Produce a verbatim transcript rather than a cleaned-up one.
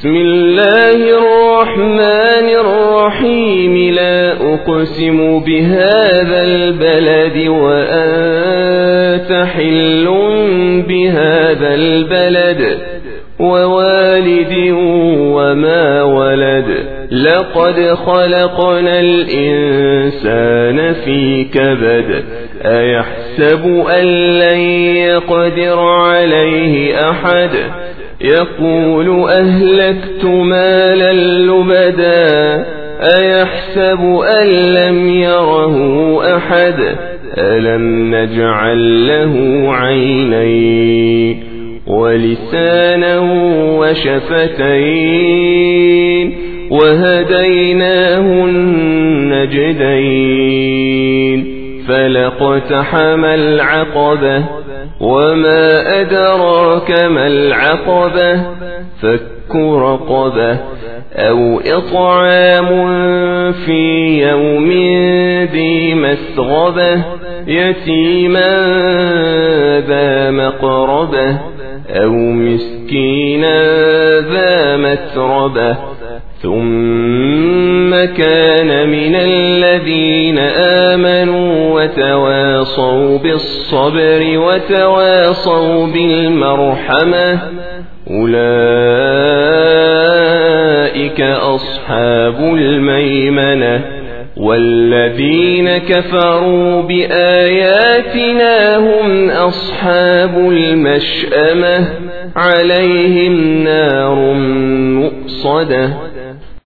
بسم الله الرحمن الرحيم. لا أقسم بهذا البلد وأنت حل بهذا البلد ووالد وما ولد. لقد خلقنا الإنسان في كبد. أيحسب أن لن يقدر عليه أحد. يقول أهلكت مالا لبدا. أيحسب أن لم يره أحد. ألم نجعل له عينين ولسانا وشفتين وهديناه النجدين. فلاقتحم العقبة وما أدراك ما العقبة. فك رقبة أو إطعام في يوم ذي مسغبة يتيما ذا مقربة أو مسكينا ذا متربة ثم كان من الذين آمنوا وتواصوا بالصبر وتواصوا بالمرحمة. أولئك أصحاب الميمنة. والذين كفروا بآياتنا هم أصحاب المشأمة. عليهم نار مؤصدة.